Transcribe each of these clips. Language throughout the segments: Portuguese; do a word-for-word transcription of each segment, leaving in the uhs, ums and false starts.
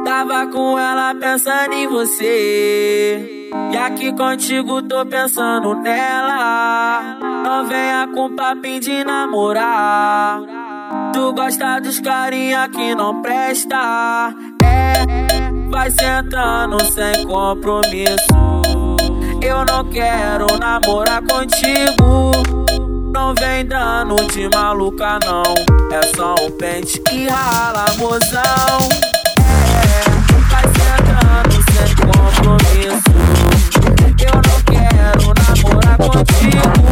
Tava com ela pensando em você, e aqui contigo tô pensando nela. Não venha com papinho de namorar, tu gosta dos carinha que não presta. É, vai sentando sem compromisso, eu não quero namorar contigo. Não vem dando de maluca não, é só um pente e rala, mozão. Vai sentando sem compromisso, eu não quero namorar contigo.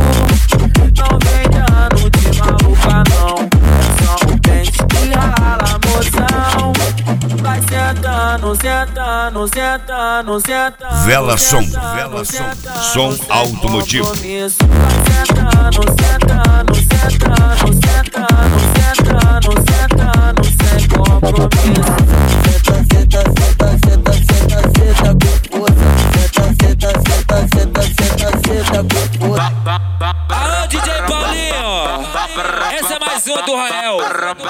Não vem dando de maluca não, é só um pente e rala, mozão. Vai sentando, sentando, sentando, sentando. Vela Som, Vela Som, som automotivo. Vai sentando, sentando, sentando, sentando, sentando, sentando, sem compromisso. Senta, senta, senta, senta, senta, senta com força. Senta, senta, senta, senta, senta, senta com força. Alô, D J Paulinho, esse é mais um do Rael.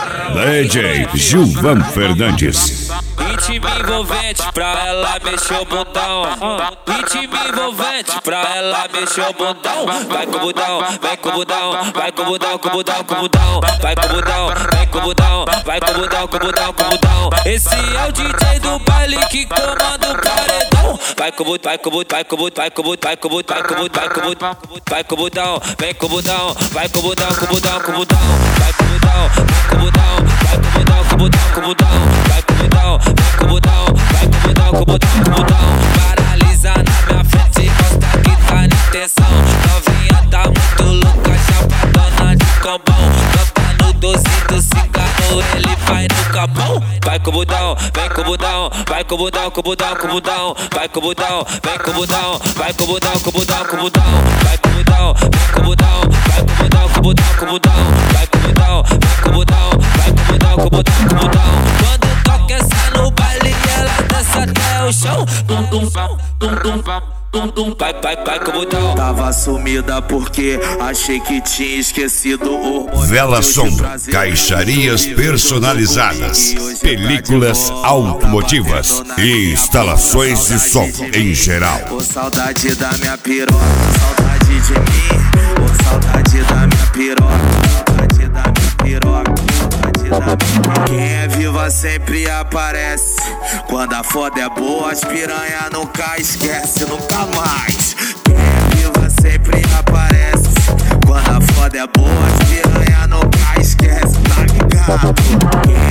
D J Gilvan Fernandes. Ritmo envolvente pra ela mexer o bundão. Ritmo envolvente pra ela mexer o bundão. Vai com o bundão, vem com o bundão, vai com o bundão, com o bundão, com o bundão. Vai com o bundão, vem com o bundão, vai com o bundão, com o bundão, com o bundão. Esse é o D J do baile que comanda o paredão. Vai com o bundão, vai com o bundão, vai com o bundão, vai com o bundão, vai com o bundão, vai com o bundão, vai com o bundão, vai com o bundão, vem com o bundão, vai com o bundão, com o bundão, com o bundão. Vai com o bundão, vai com o bundão, vai com o bundão, com o bundão, com o bundão. Vai com o bundão, vai com o bundão, vai com o bundão, com o bundão, com o bundão. Paralisa na minha frente, mostra que tá na intenção. Novinha tá muito louca, chapadona de combão. Toca no doce do cigarro, ele vai no capão. Vai com o bundão, vem com o bundão, vai com o bundão, com o bundão, com o bundão. Vai com o bundão, vem com o bundão, vai com o bundão, com o bundão, com o bundão. Vai com o bundão, vem com o bundão, vai com o bundão, com o bundão, com o bundão. Vai com o bundão, vem com o bundão, vai com o bundão, com o bundão, com o bundão. Quando toca essa no baile, ela dança até o chão. Tum tum pam, tum tum pam. Tum, tum, vai, vai, vai com o botão. Tava sumida porque achei que tinha esquecido o Vela Som, caixarias personalizadas, películas automotivas e instalações de som em geral. Ô saudade da minha piroca, saudade de mim. Ô saudade da minha piroca, saudade da minha piroca, saudade da minha piroca. Quem é viva sempre aparece. Quando a foda é boa, as piranha nunca esquece, nunca mais. Quem é viva sempre aparece. Quando a foda é boa, as piranha nunca esquece, tá ligado? Quem